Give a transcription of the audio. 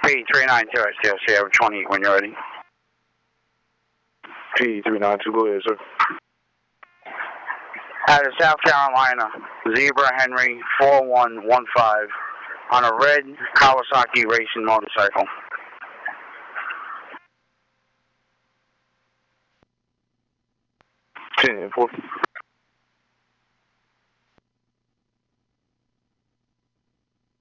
P392, I still Sierra 28 when you're ready. P392, go ahead, sir. Out of South Carolina, Zebra Henry 4115 on a red Kawasaki racing motorcycle. 10-4.